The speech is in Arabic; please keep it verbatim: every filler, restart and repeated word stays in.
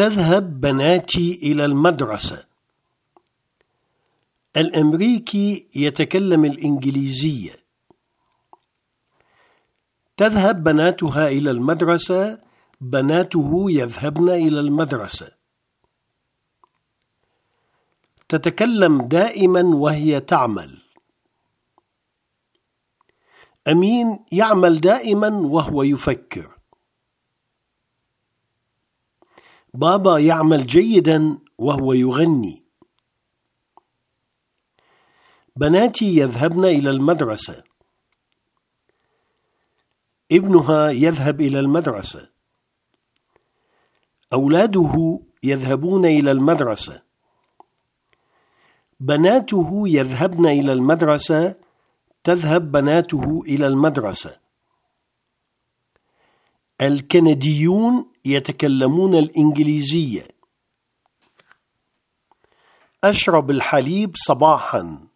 تذهب بناتي إلى المدرسة. الأمريكي يتكلم الإنجليزية. تذهب بناتها إلى المدرسة. بناته يذهبن إلى المدرسة. تتكلم دائما وهي تعمل. أمين يعمل دائما وهو يفكر. بابا يعمل جيدا وهو يغني. بناتي يذهبن إلى المدرسة. ابنها يذهب إلى المدرسة. أولاده يذهبون إلى المدرسة. بناته يذهبن إلى المدرسة. تذهب بناته إلى المدرسة. الكنديون يتكلمون الإنجليزية. أشرب الحليب صباحا.